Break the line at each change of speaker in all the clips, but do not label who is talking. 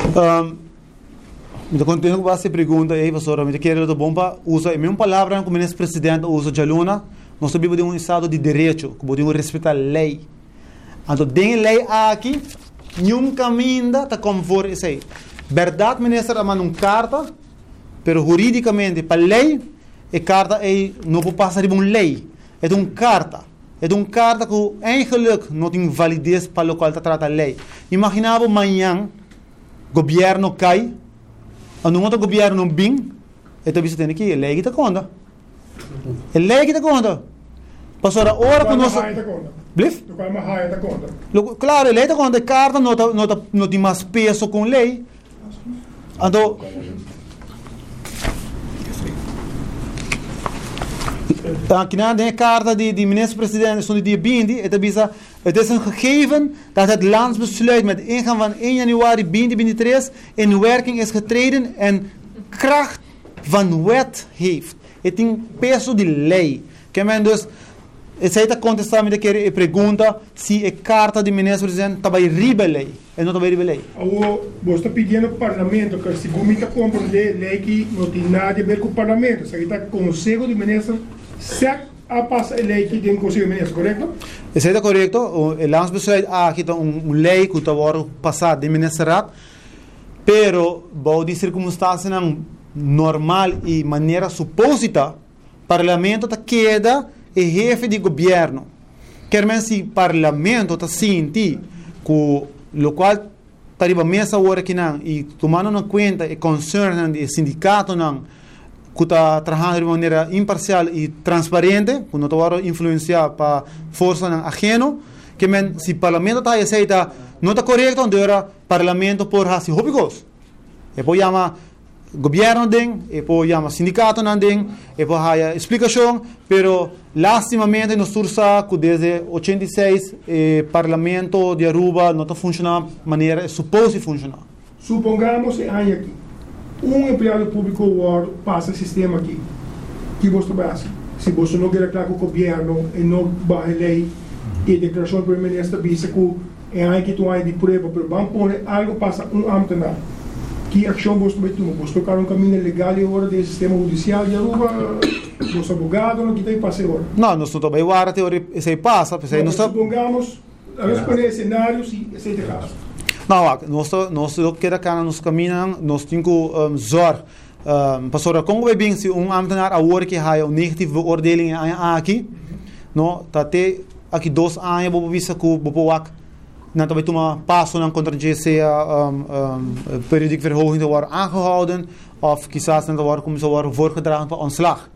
Me continuo com essa pergunta aí, professora. Me quero do bom para usar a mesma palavra que o ministro presidente usa de aluna. Nós vivemos de um estado de direito, que podemos respeitar a lei. Então, tem lei aqui, nenhum caminho está conforme isso aí. Verdade, ministro, manda uma carta, mas juridicamente, para a lei, a carta não pode passar de uma lei. É uma carta. É uma carta que, eigenlijk, não tem validez para o qual está tratando a lei. Imaginava amanhã, o governo cai, a não outro governo não vem, então você tem aqui, a lei que está conta. A lei que está conta. Passou a hora que nós... Blif? Claro, a lei está conta. A carta não tem mais peso com a lei. Então... Aqui na carta de minister-president van de 20, het is een gegeven dat het landsbesluit met ingang van 1 januari 2023 in werking is getreden en kracht van wet heeft. Het is een peso de lei. Que men dus, zij te contestar me de a pergunta se a carta de minister-president está bij rebelei. E não está bij rebelei.
Você está pedindo ao parlamento que se comita compreender lei que não tem nada a ver com o parlamento. Você está com o conselho de ministros. Se a passa a lei que tem conselho de ministros, correto?
Isso é correto. O landsbesluit aqui está lei que está passado de ministerraad, pero por de circunstâncias normal e maneira supósita, o parlamento está queda o jefe de governo. Quer dizer, se o parlamento está sentindo que o qual está riba mesa hora que não e tomando em conta o concern do sindicato não que está trabalhando de maneira imparcial e transparente, que não está influenciar para força ajeno, que se o parlamento está aceita não está correto, onde o parlamento por fazer rópicos. E depois chama governo ding, e depois chama sindicato ding, e depois há explicação, pero lastimamente nós sursa que desde 86 o parlamento de Aruba não está funcionando de maneira suposto funcionar.
Supongamos que há aqui empregado público passa o sistema aqui, que você base. Se você não quer com o governo e não vai lei e a declaração do primeiro-ministro diz que é que tu há de prova, mas vamos pôr algo passa ambtenaar. Que ação você vai tomar? Você tocar caminho legal e agora do sistema judicial de Aruba, você advogado, não que tem passe agora?
Não, nós não estamos agora, teoria, isso aí passa.
Supongamos, a responder cenários e esse é o caso.
Não, nós queda cá nos caminhos, nós temos que zorg. Pastor, como vai bem se ambtenaar a hora que há negativa beoordeling aqui, não, tá até aqui 2 anos, vou ver se o bopoak não vai tomar passo na contra GC periodieke verhoging te worden aangehouden, of quizás não worden como se worden voorgedragen para ontslag.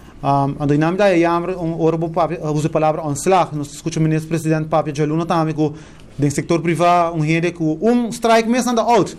En de naam dat je jammer usa a palavra ontslag. Nós escutamos o ministro-presidente Papia de Luna também que do setor privado rede que strike mesmo anda out.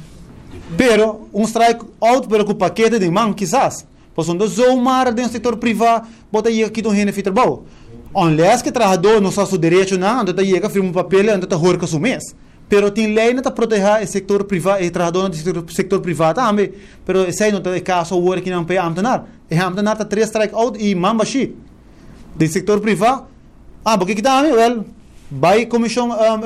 Pero strike out pero com paquete de man quizás. Pois onde zomaar do setor privado bota aí aqui do rende fitrabou. Unless que trabalhador não sabe o direito não, então chega firma um papel e então horca o mês. Pero tem lei para proteger o setor privado e trabalhador do setor privado também. Pero esse aí não é caso o que não pode amtenar. E amtenar está 3 strike out e mambashi. Do setor privado, porque que dá, well, vai comissão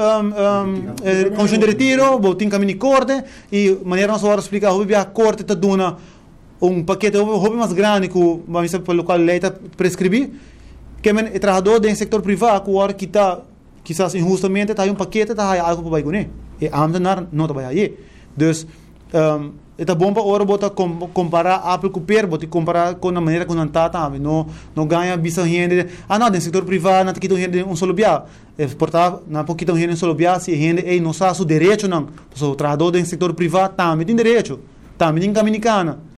de retiro, tem caminho de corte e maneira não se pode explicar como a corte está dando paquete mais grande que vamos pelo qual a lei está prescrever. Que o trabalhador do setor privado que está quizás injustamente está paquete está algo para vai e amtenar não está aí. Dus é bom para ora botar comparar Apple com Per, botar comparar com a maneira como está também. Não ganha visa rende. Não, no setor privado não tem que rende solo biá. Portanto, não pode que rende solo biá se rende não sabe o direito não. O trabalhador do setor privado também tem direito, também tem caminho.